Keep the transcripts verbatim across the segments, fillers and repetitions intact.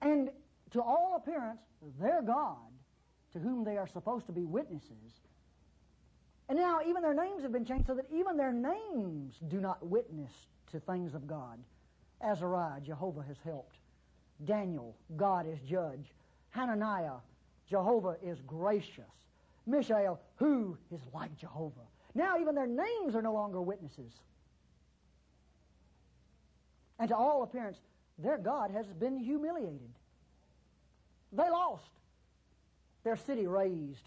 And to all appearance, their God, to whom they are supposed to be witnesses. And now even their names have been changed so that even their names do not witness to things of God. Azariah, Jehovah has helped. Daniel, God is judge. Hananiah, Jehovah is gracious. Mishael, who is like Jehovah? Now even their names are no longer witnesses. And to all appearance, their God has been humiliated. They lost. Their city razed.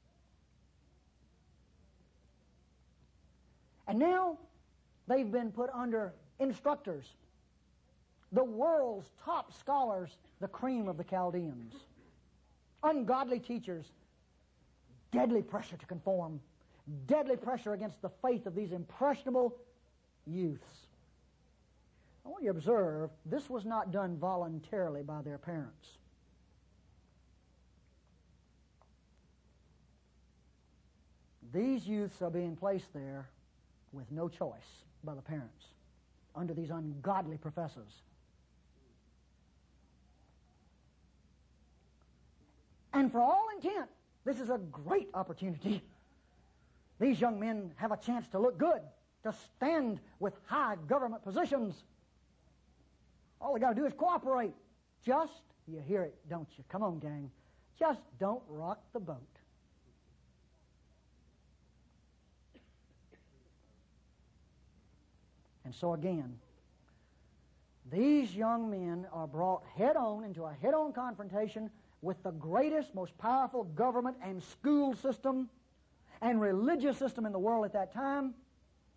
And now they've been put under instructors, the world's top scholars, the cream of the Chaldeans, ungodly teachers, deadly pressure to conform, deadly pressure against the faith of these impressionable youths. I want you to observe, this was not done voluntarily by their parents. These youths are being placed there with no choice by the parents, under these ungodly professors. And for all intent, this is a great opportunity. These young men have a chance to look good, to stand with high government positions. All they got to do is cooperate. Just, you hear it, don't you? Come on, gang. Just don't rock the boat. And so again, these young men are brought head-on into a head-on confrontation with the greatest, most powerful government and school system and religious system in the world at that time,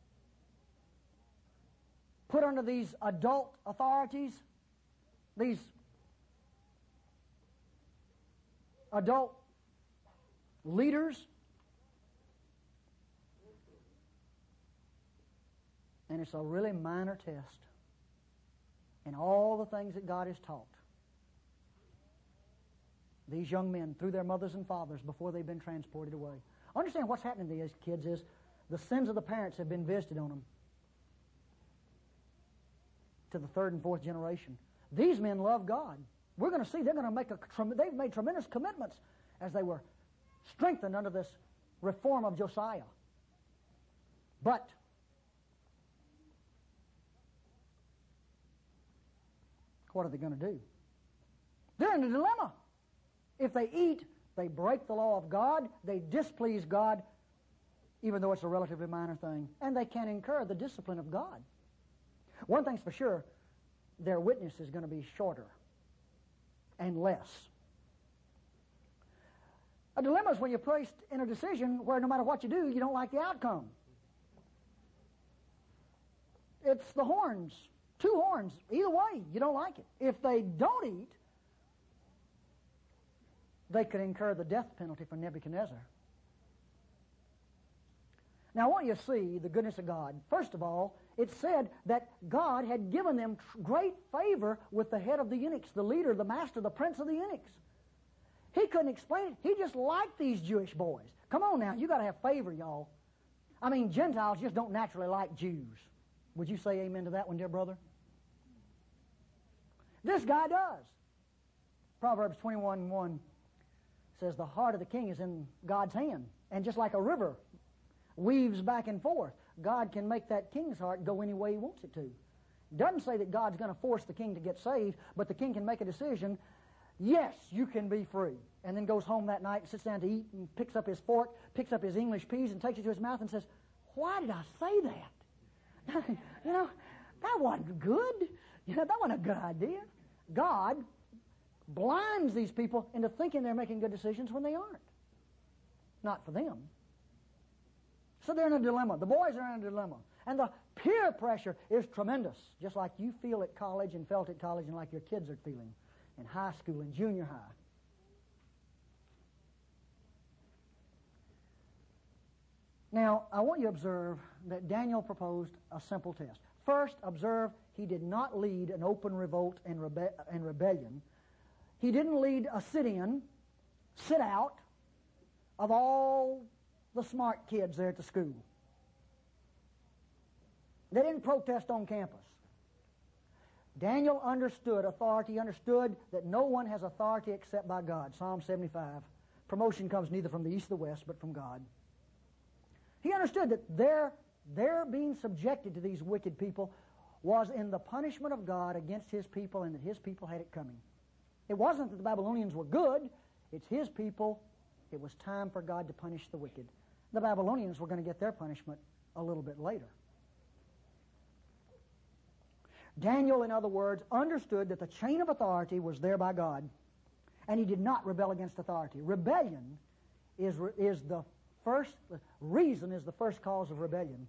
put under these adult authorities, these adult leaders. And it's a really minor test in all the things that God has taught these young men through their mothers and fathers before they've been transported away. Understand what's happening to these kids is the sins of the parents have been visited on them to the third and fourth generation. These men love God. We're going to see they're going to make a, they've made tremendous commitments as they were strengthened under this reform of Josiah. But what are they going to do? They're in a dilemma. If they eat, they break the law of God, they displease God, even though it's a relatively minor thing, and they can incur the discipline of God. One thing's for sure, their witness is going to be shorter and less. A dilemma is when you're placed in a decision where no matter what you do, you don't like the outcome. It's the horns. Two horns. Either way, you don't like it. If they don't eat, they could incur the death penalty for Nebuchadnezzar. Now I want you to see the goodness of God. First of all, it said that God had given them great favor with the head of the eunuchs, the leader, the master, the prince of the eunuchs. He couldn't explain it. He just liked these Jewish boys. Come on now, you got to have favor, y'all. I mean, Gentiles just don't naturally like Jews. Would you say amen to that one, dear brother? This guy does. Proverbs twenty-one one says the heart of the king is in God's hand. And just like a river weaves back and forth, God can make that king's heart go any way he wants it to. It doesn't say that God's going to force the king to get saved, but the king can make a decision, yes, you can be free. And then goes home that night and sits down to eat and picks up his fork, picks up his English peas and takes it to his mouth and says, why did I say that? You know, that wasn't good. You know, that wasn't a good idea. God blinds these people into thinking they're making good decisions when they aren't. Not for them. So they're in a dilemma. The boys are in a dilemma. And the peer pressure is tremendous, just like you feel at college and felt at college and like your kids are feeling in high school and junior high. Now, I want you to observe that Daniel proposed a simple test. First, observe he did not lead an open revolt and, rebe- and rebellion. He didn't lead a sit-in, sit-out of all the smart kids there at the school. They didn't protest on campus. Daniel understood authority. He understood that no one has authority except by God. Psalm seventy-five. Promotion comes neither from the east or the west, but from God. He understood that their, their being subjected to these wicked people was in the punishment of God against His people, and that His people had it coming. It wasn't that the Babylonians were good. It's His people. It was time for God to punish the wicked. The Babylonians were going to get their punishment a little bit later. Daniel, in other words, understood that the chain of authority was there by God, and he did not rebel against authority. Rebellion is, is the first, reason is the first cause of rebellion.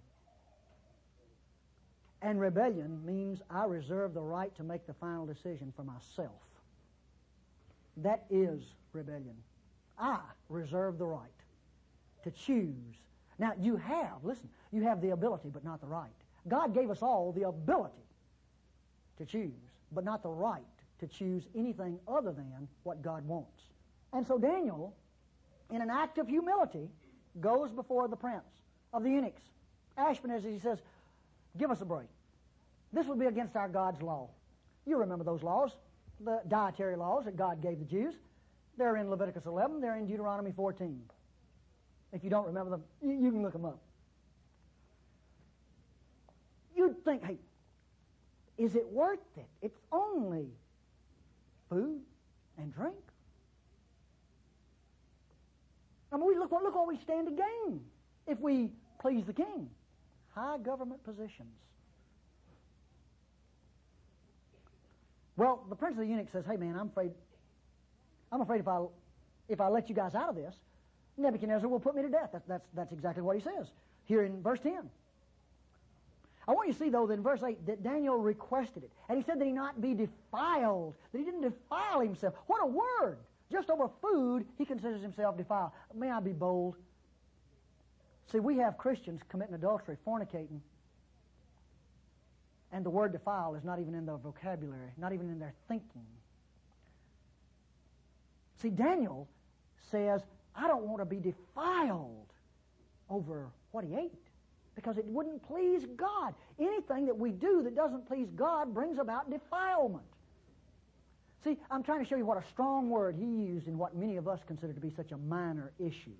And rebellion means I reserve the right to make the final decision for myself. That is rebellion. I reserve the right to choose. Now, you have, listen, you have the ability, but not the right. God gave us all the ability to choose, but not the right to choose anything other than what God wants. And so Daniel, in an act of humility, goes before the prince of the eunuchs, Ashpenaz, he says, give us a break. This would be against our God's law. You remember those laws, the dietary laws that God gave the Jews. They're in Leviticus eleven, they're in Deuteronomy fourteen. If you don't remember them, you, you can look them up. You'd think, hey, is it worth it? It's only food and drink. I mean, we look, look what we stand to gain if we please the king. High government positions. Well, the prince of the eunuchs says, hey man, I'm afraid, I'm afraid if I, if I let you guys out of this, Nebuchadnezzar will put me to death. That's, that's, that's exactly what he says here in verse ten. I want you to see, though, that in verse eight, that Daniel requested it. And he said that he not be defiled, that he didn't defile himself. What a word! Just over food, he considers himself defiled. May I be bold? See, we have Christians committing adultery, fornicating, and the word defile is not even in their vocabulary, not even in their thinking. See, Daniel says, I don't want to be defiled over what he ate, because it wouldn't please God. Anything that we do that doesn't please God brings about defilement. See, I'm trying to show you what a strong word he used in what many of us consider to be such a minor issue.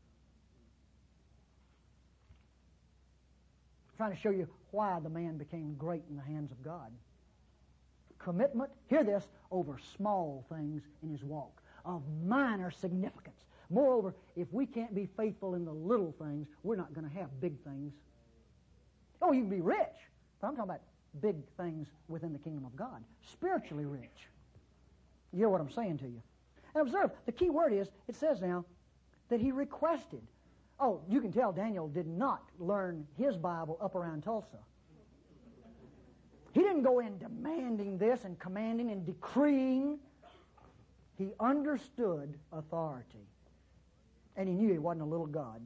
I'm trying to show you why the man became great in the hands of God. Commitment, hear this, over small things in his walk, of minor significance. Moreover, if we can't be faithful in the little things, we're not going to have big things. Oh, you can be rich, but I'm talking about big things within the kingdom of God, spiritually rich. You hear what I'm saying to you? And observe, the key word is, it says now, that he requested. Oh, you can tell Daniel did not learn his Bible up around Tulsa. He didn't go in demanding this and commanding and decreeing. He understood authority. And he knew he wasn't a little God.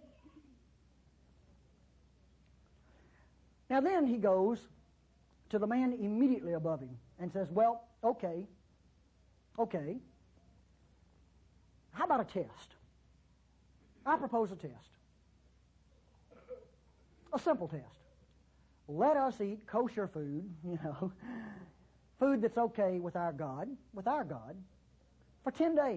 Now then he goes to the man immediately above him and says, well, okay, okay, how about a test? I propose a test. A simple test. Let us eat kosher food, you know, food that's okay with our God, with our God, for ten days.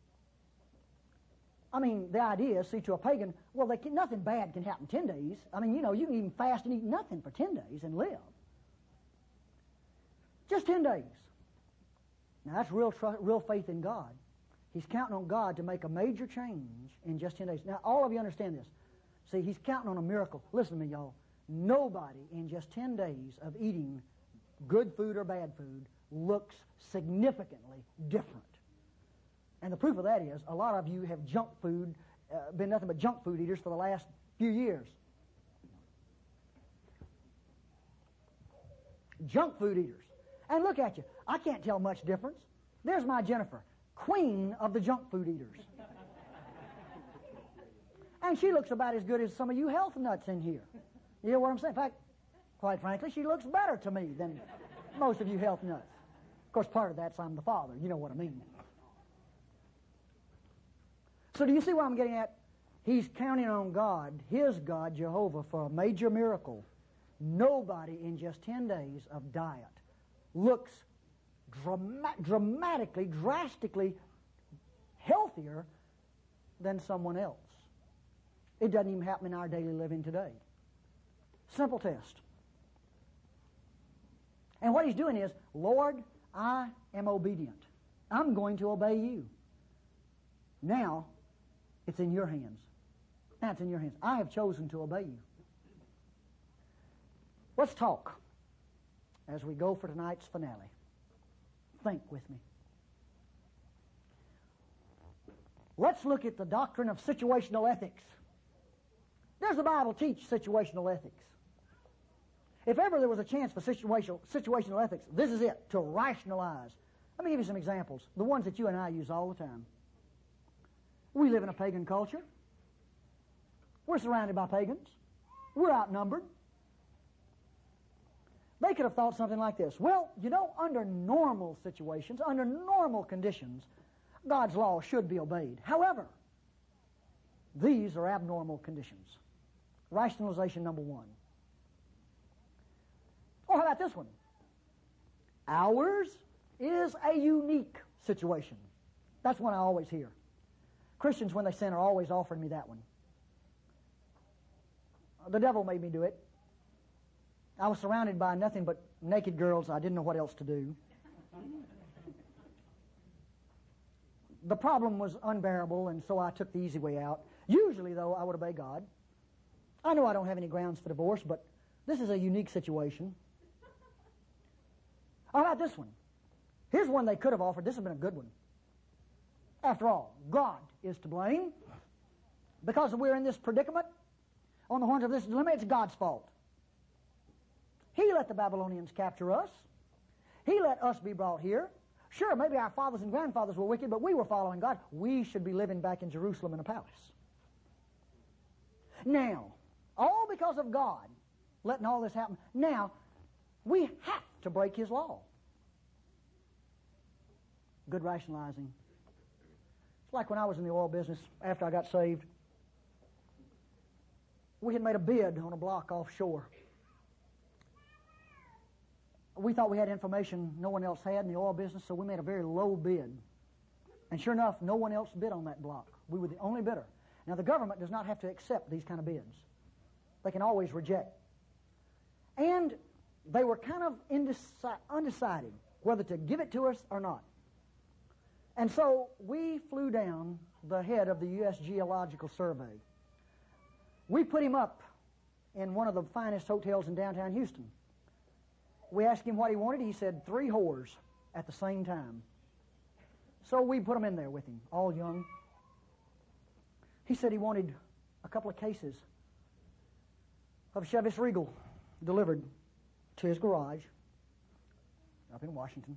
I mean, the idea is, see, to a pagan, well, they can, nothing bad can happen ten days. I mean, you know, you can even fast and eat nothing for ten days and live. Just ten days. Now, that's real, tr- real faith in God. He's counting on God to make a major change in just ten days. Now, all of you understand this. See, he's counting on a miracle. Listen to me, y'all. Nobody in just ten days of eating good food or bad food looks significantly different. And the proof of that is, a lot of you have junk food, uh, been nothing but junk food eaters for the last few years. Junk food eaters. And look at you. I can't tell much difference. There's my Jennifer, queen of the junk food eaters. And she looks about as good as some of you health nuts in here. You know what I'm saying? In fact, quite frankly, she looks better to me than most of you health nuts. Of course, part of that's I'm the father. You know what I mean. So do you see what I'm getting at? He's counting on God, his God, Jehovah, for a major miracle. Nobody in just ten days of diet looks drama- dramatically, drastically healthier than someone else. It doesn't even happen in our daily living today. Simple test. And what he's doing is, Lord, I am obedient. I'm going to obey you. Now, it's in your hands. Now it's in your hands. I have chosen to obey you. Let's talk as we go for tonight's finale. Think with me. Let's look at the doctrine of situational ethics. Does the Bible teach situational ethics? If ever there was a chance for situational, situational ethics, this is it, to rationalize. Let me give you some examples, the ones that you and I use all the time. We live in a pagan culture. We're surrounded by pagans. We're outnumbered. They could have thought something like this. Well, you know, under normal situations, under normal conditions, God's law should be obeyed. However, these are abnormal conditions. Rationalization number one. Or how about this one? Ours is a unique situation. That's one I always hear. Christians, when they sin, are always offering me that one. The devil made me do it. I was surrounded by nothing but naked girls. I didn't know what else to do. The problem was unbearable, and so I took the easy way out. Usually, though, I would obey God. I know I don't have any grounds for divorce, but this is a unique situation. How about this one? Here's one they could have offered. This has been a good one. After all, God is to blame. Because we're in this predicament, on the horns of this dilemma, it's God's fault. He let the Babylonians capture us. He let us be brought here. Sure, maybe our fathers and grandfathers were wicked, but we were following God. We should be living back in Jerusalem in a palace. Now, all because of God letting all this happen, now we have to break His law. Good rationalizing. It's like when I was in the oil business after I got saved. We had made a bid on a block offshore. We thought we had information no one else had in the oil business, so we made a very low bid. And sure enough, no one else bid on that block. We were the only bidder. Now, the government does not have to accept these kind of bids. They can always reject. And they were kind of indeci- undecided whether to give it to us or not. And so we flew down the head of the U S Geological Survey. We put him up in one of the finest hotels in downtown Houston. We asked him what he wanted. He said three whores at the same time. So we put him in there with him, all young. He said he wanted a couple of cases of Chivas Regal delivered to his garage up in Washington.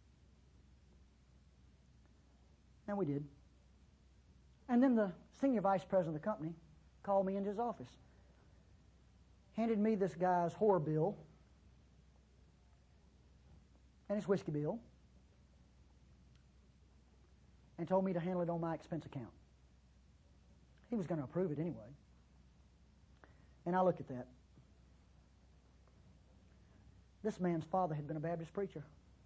And we did. And then the senior vice president of the company called me into his office, handed me this guy's whore bill and his whiskey bill, and told me to handle it on my expense account. He was going to approve it anyway. And I looked at that. This man's father had been a Baptist preacher.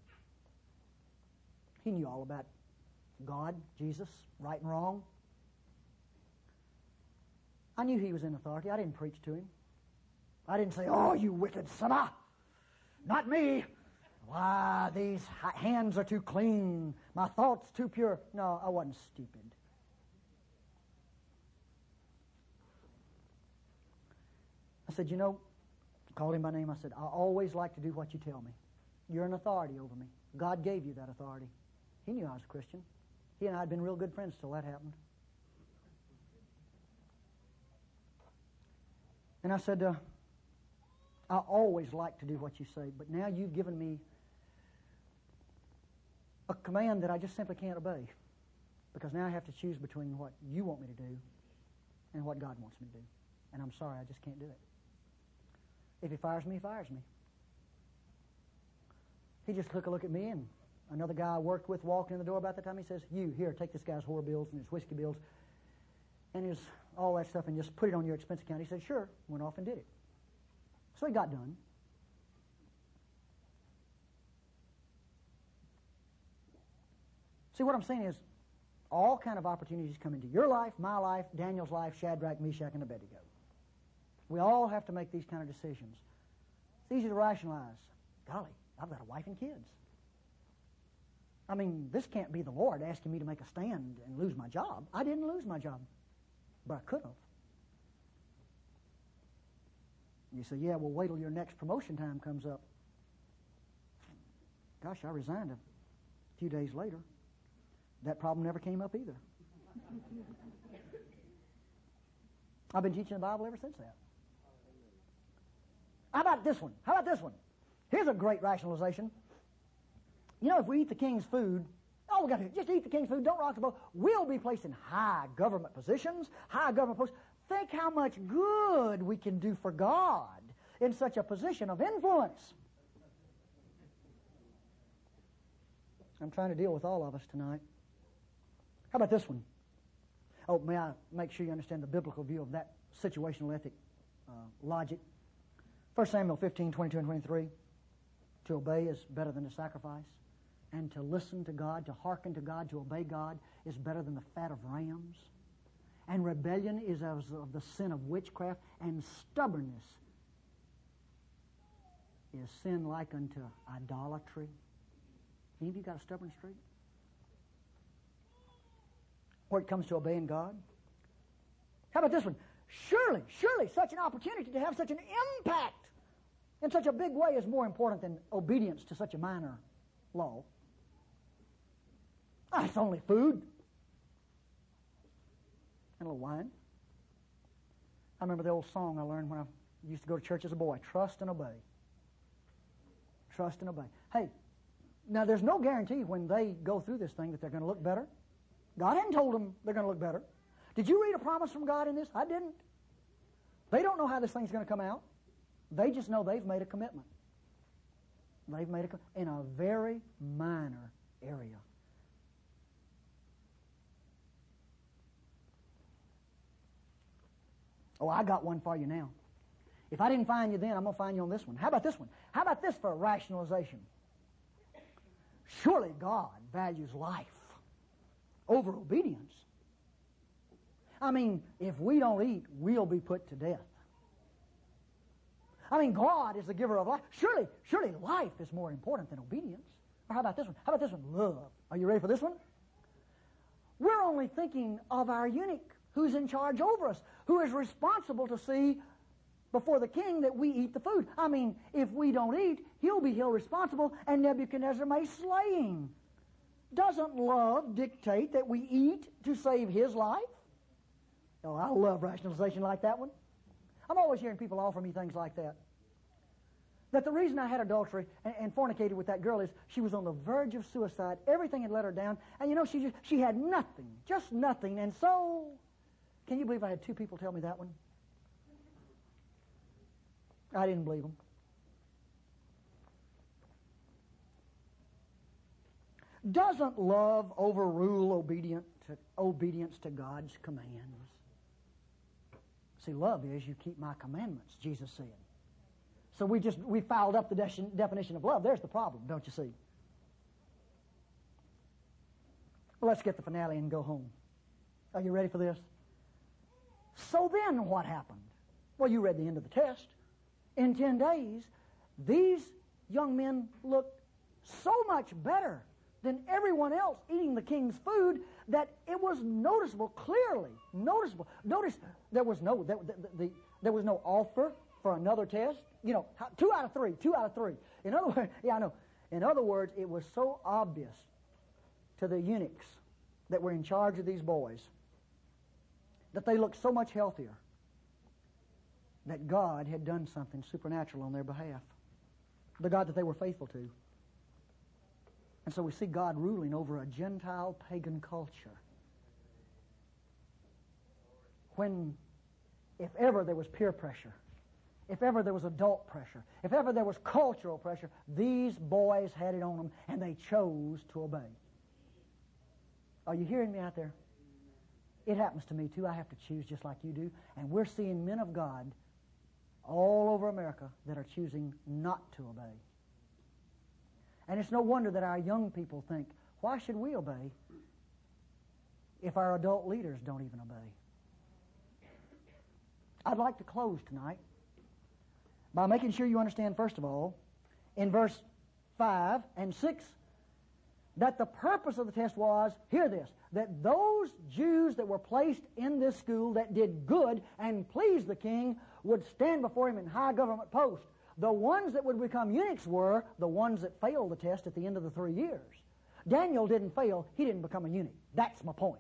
He knew all about God, Jesus, right and wrong. I knew he was in authority. I didn't preach to him. I didn't say, "Oh, you wicked sinner, not me. Why, these hands are too clean. My thoughts too pure." No, I wasn't stupid. I said, "You know," called him by name. I said, "I always like to do what you tell me. You're an authority over me. God gave you that authority." He knew I was a Christian. He and I had been real good friends till that happened. And I said, uh, "I always like to do what you say, but now you've given me a command that I just simply can't obey, because now I have to choose between what you want me to do and what God wants me to do. And I'm sorry, I just can't do it. If he fires me, he fires me." He just took a look at me, and another guy I worked with walked in the door about that time. He says, "You, here, take this guy's whore bills and his whiskey bills and his all that stuff and just put it on your expense account." He said, "Sure." Went off and did it. So he got done. See, what I'm saying is all kind of opportunities come into your life, my life, Daniel's life, Shadrach, Meshach, and Abednego. We all have to make these kind of decisions. It's easy to rationalize. Golly, I've got a wife and kids. I mean, this can't be the Lord asking me to make a stand and lose my job. I didn't lose my job, but I could have. You say, yeah, well, wait till your next promotion time comes up. Gosh, I resigned a few days later. That problem never came up either. I've been teaching the Bible ever since that. How about this one? How about this one? Here's a great rationalization. You know, if we eat the king's food, all we got to do, just eat the king's food, don't rock the boat, we'll be placed in high government positions, high government posts. Think how much good we can do for God in such a position of influence. I'm trying to deal with all of us tonight. How about this one? Oh, may I make sure you understand the biblical view of that situational ethic uh, logic? First Samuel fifteen, twenty-two and twenty-three. To obey is better than to sacrifice. And to listen to God, to hearken to God, to obey God is better than the fat of rams. And rebellion is of the sin of witchcraft, and stubbornness is sin like unto idolatry. Any of you got a stubborn streak? Where it comes to obeying God? How about this one? Surely, surely such an opportunity to have such an impact in such a big way is more important than obedience to such a minor law. Ah, it's only food and a little wine. I remember the old song I learned when I used to go to church as a boy. Trust and obey. Trust and obey. Hey, now there's no guarantee when they go through this thing that they're going to look better. God hadn't told them they're going to look better. Did you read a promise from God in this? I didn't. They don't know how this thing's going to come out. They just know they've made a commitment. They've made a com- in a very minor area. Oh, I got one for you now. If I didn't find you then, I'm going to find you on this one. How about this one? How about this for rationalization? Surely God values life over obedience. I mean, if we don't eat, we'll be put to death. I mean, God is the giver of life. Surely, surely life is more important than obedience. Or how about this one? How about this one? Love. Are you ready for this one? We're only thinking of our eunuch who's in charge over us, who is responsible to see before the king that we eat the food. I mean, if we don't eat, he'll be held responsible, and Nebuchadnezzar may slay him. Doesn't love dictate that we eat to save his life? Oh, I love rationalization like that one. I'm always hearing people offer me things like that. That the reason I had adultery and, and fornicated with that girl is she was on the verge of suicide. Everything had let her down. And you know, she just, she had nothing, just nothing. And so, can you believe I had two people tell me that one? I didn't believe them. Doesn't love overrule obedient to, obedience to God's commands? See, love is you keep my commandments, Jesus said. So we just, we fouled up the de- definition of love. There's the problem, don't you see? Well, let's get the finale and go home. Are you ready for this? So then what happened? Well, you read the end of the test. In ten days, these young men looked so much better than everyone else eating the king's food that it was noticeable, clearly noticeable. Notice there was no there, the, the, there was no offer for another test. You know, two out of three, two out of three. In other words, yeah, I know. In other words, it was so obvious to the eunuchs that were in charge of these boys that they looked so much healthier that God had done something supernatural on their behalf. The God that they were faithful to. And so we see God ruling over a Gentile pagan culture. When, if ever there was peer pressure, if ever there was adult pressure, if ever there was cultural pressure, these boys had it on them, and they chose to obey. Are you hearing me out there? It happens to me too. I have to choose just like you do. And we're seeing men of God all over America that are choosing not to obey. And it's no wonder that our young people think, Why should we obey if our adult leaders don't even obey? I'd like to close tonight by making sure you understand, first of all, in verse five and six, that the purpose of the test was, hear this, that those Jews that were placed in this school that did good and pleased the king would stand before him in high government posts. The ones that would become eunuchs were the ones that failed the test at the end of the three years. Daniel didn't fail. He didn't become a eunuch. That's my point.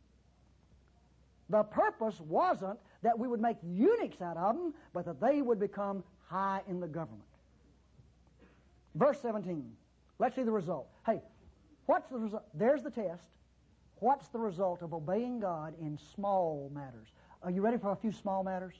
The purpose wasn't that we would make eunuchs out of them, but that they would become high in the government. Verse seventeen. Let's see the result. Hey, what's the result? There's the test. What's the result of obeying God in small matters? Are you ready for a few small matters?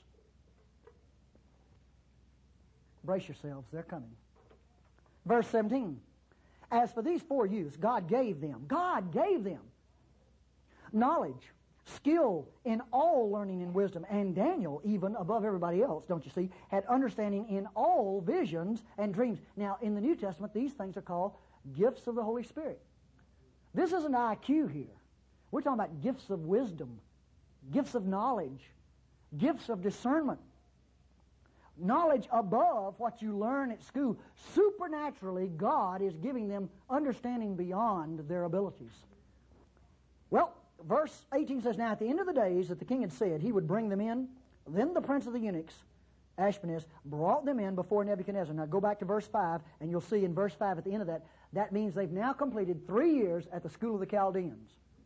Brace yourselves, they're coming. Verse seventeen. As for these four youths, God gave them, God gave them knowledge, skill in all learning and wisdom, and Daniel, even above everybody else, don't you see, had understanding in all visions and dreams. Now, in the New Testament, these things are called gifts of the Holy Spirit. This isn't I Q here. We're talking about gifts of wisdom, gifts of knowledge, gifts of discernment. Knowledge above what you learn at school. Supernaturally, God is giving them understanding beyond their abilities. Well, verse eighteen says, now at the end of the days that the king had said he would bring them in, then the prince of the eunuchs, Ashpenaz, brought them in before Nebuchadnezzar. Now go back to verse five, and you'll see in verse five at the end of that, that means they've now completed three years at the school of the Chaldeans.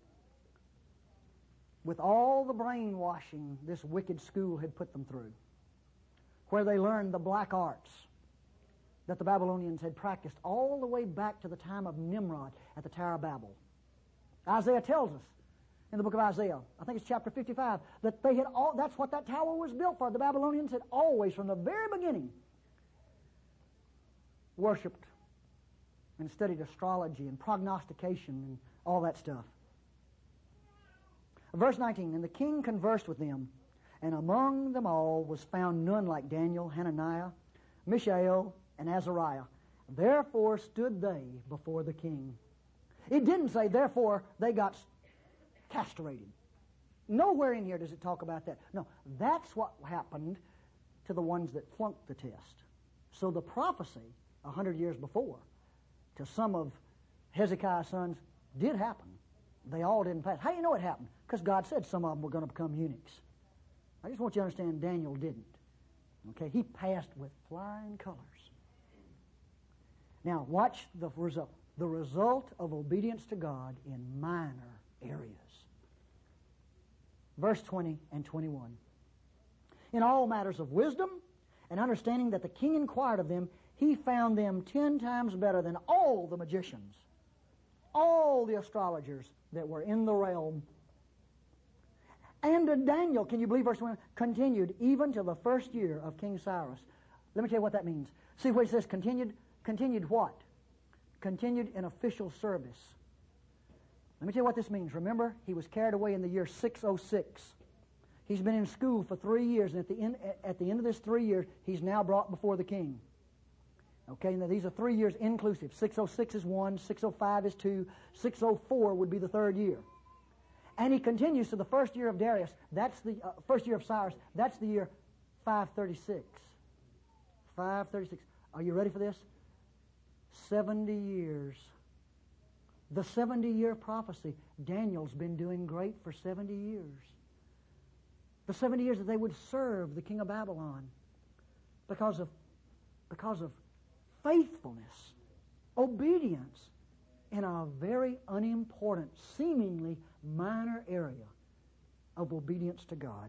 With all the brainwashing this wicked school had put them through, where they learned the black arts that the Babylonians had practiced all the way back to the time of Nimrod at the Tower of Babel. Isaiah tells us in the book of Isaiah, I think it's chapter fifty-five, that they had all, that's what that tower was built for. The Babylonians had always, from the very beginning, worshipped and studied astrology and prognostication and all that stuff. Verse nineteen, and the king conversed with them, and among them all was found none like Daniel, Hananiah, Mishael, and Azariah. Therefore stood they before the king. It didn't say, therefore they got castrated. Nowhere in here does it talk about that. No, that's what happened to the ones that flunked the test. So the prophecy a hundred years before to some of Hezekiah's sons did happen. They all didn't pass. How do you know it happened? Because God said some of them were going to become eunuchs. I just want you to understand Daniel didn't. Okay, he passed with flying colors. Now, watch the result. The result of obedience to God in minor areas. Verse twenty and twenty-one. In all matters of wisdom and understanding that the king inquired of them, he found them ten times better than all the magicians, all the astrologers that were in the realm. And Daniel, can you believe verse one, continued even till the first year of King Cyrus. Let me tell you what that means. See what it says, continued, continued what? Continued in official service. Let me tell you what this means. Remember, he was carried away in the year six oh six. He's been in school for three years, and at the end, at the end of this three years, he's now brought before the king. Okay, now these are three years inclusive. six oh six is one, six oh five is two, six oh four would be the third year. And he continues to the first year of Darius. That's the uh, first year of Cyrus. That's the year five thirty-six. five thirty-six. Are you ready for this? seventy years. The seventy-year prophecy. Daniel's been doing great for seventy years. The seventy years that they would serve the king of Babylon because of, because of faithfulness, obedience in a very unimportant, seemingly minor area of obedience to God.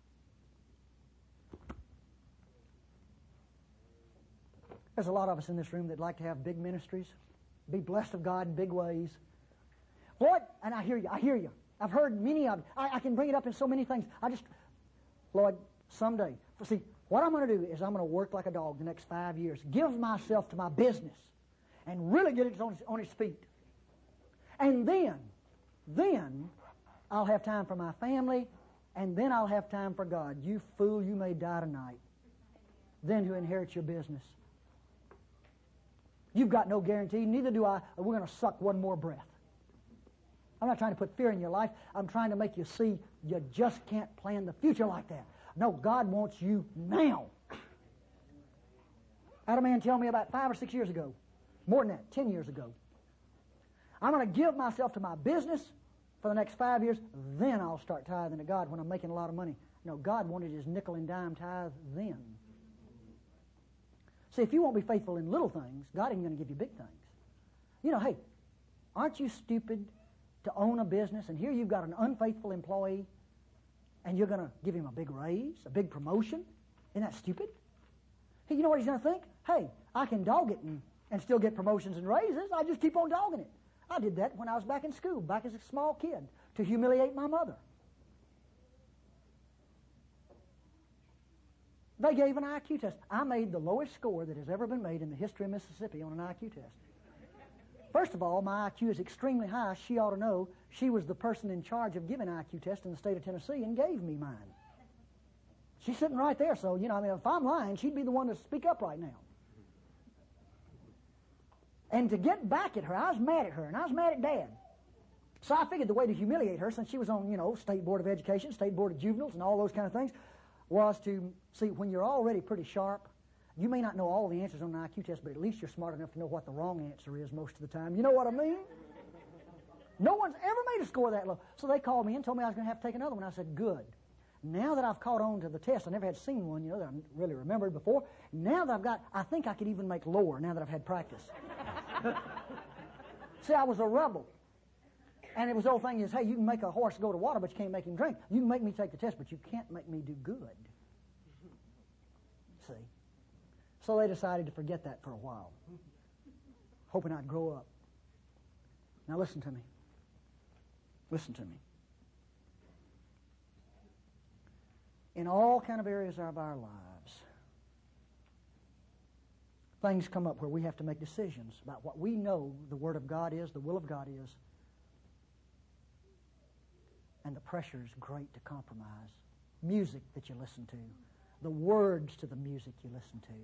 There's a lot of us in this room that like to have big ministries, be blessed of God in big ways. What? And I hear you, I hear you. I've heard many of it. I, I can bring it up in so many things. I just, Lord, someday. See, what I'm going to do is I'm going to work like a dog the next five years. Give myself to my business and really get it on its, on its feet. And then, then I'll have time for my family, and then I'll have time for God. You fool, you may die tonight. Then to inherit your business. You've got no guarantee, neither do I. We're going to suck one more breath. I'm not trying to put fear in your life. I'm trying to make you see you just can't plan the future like that. No, God wants you now. I had a man tell me about five or six years ago, more than that, ten years ago, I'm going to give myself to my business for the next five years, then I'll start tithing to God when I'm making a lot of money. No, God wanted his nickel and dime tithe then. See, if you won't be faithful in little things, God ain't going to give you big things. You know, hey, aren't you stupid to own a business, and here you've got an unfaithful employee, and you're going to give him a big raise, a big promotion? Isn't that stupid? Hey, you know what he's going to think? Hey, I can dog it and, and still get promotions and raises. I just keep on dogging it. I did that when I was back in school, back as a small kid, to humiliate my mother. They gave an I Q test. I made the lowest score that has ever been made in the history of Mississippi on an I Q test. First of all, my I Q is extremely high. She ought to know. She was the person in charge of giving I Q tests in the state of Tennessee and gave me mine. She's sitting right there, so, you know, I mean, if I'm lying, she'd be the one to speak up right now. And to get back at her, I was mad at her, and I was mad at Dad. So I figured the way to humiliate her, since she was on, you know, State Board of Education, State Board of Juveniles, and all those kind of things, was to, see, when you're already pretty sharp, you may not know all the answers on an I Q test, but at least you're smart enough to know what the wrong answer is most of the time. You know what I mean? No one's ever made a score that low. So they called me and told me I was going to have to take another one. I said, good. Now that I've caught on to the test, I never had seen one, you know, that I really remembered before. Now that I've got, I think I could even make lower now that I've had practice. See, I was a rebel. And it was the old thing is, hey, you can make a horse go to water, but you can't make him drink. You can make me take the test, but you can't make me do good. See? So they decided to forget that for a while, hoping I'd grow up. Now listen to me. Listen to me. In all kind of areas of our lives, things come up where we have to make decisions about what we know the Word of God is, the will of God is, and the pressure is great to compromise. Music that you listen to, the words to the music you listen to,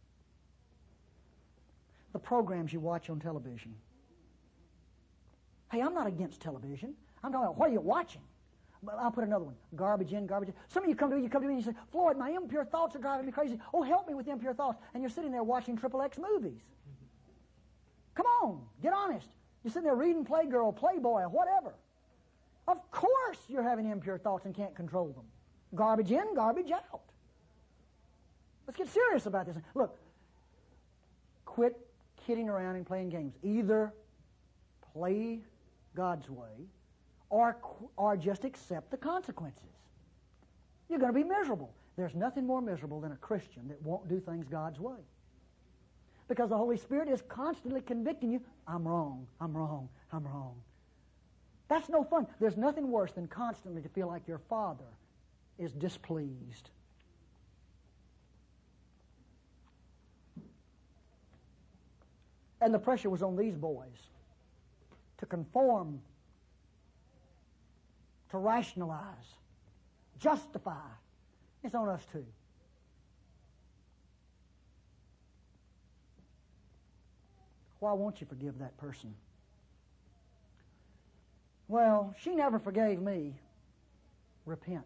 the programs you watch on television. Hey, I'm not against television. I'm talking about what are you watching? But I'll put another one. Garbage in, garbage in. Some of you come to me, you come to me and you say, Floyd, my impure thoughts are driving me crazy. Oh, help me with the impure thoughts. And you're sitting there watching Triple X movies. Come on, get honest. You're sitting there reading Playgirl, Playboy, whatever. Of course you're having impure thoughts and can't control them. Garbage in, garbage out. Let's get serious about this. Look, quit kidding around and playing games. Either play God's way or, or just accept the consequences. You're going to be miserable. There's nothing more miserable than a Christian that won't do things God's way. Because the Holy Spirit is constantly convicting you, I'm wrong, I'm wrong, I'm wrong. That's no fun. There's nothing worse than constantly to feel like your Father is displeased. And the pressure was on these boys to conform, to rationalize, justify. It's on us too. Why won't you forgive that person? Well, she never forgave me. Repent.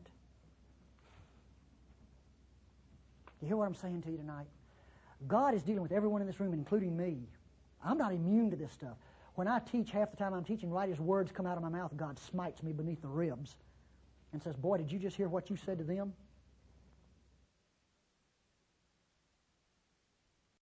You hear what I'm saying to you tonight? God is dealing with everyone in this room, including me. I'm not immune to this stuff. When I teach, half the time I'm teaching, right as words come out of my mouth, God smites me beneath the ribs and says, boy, did you just hear what you said to them?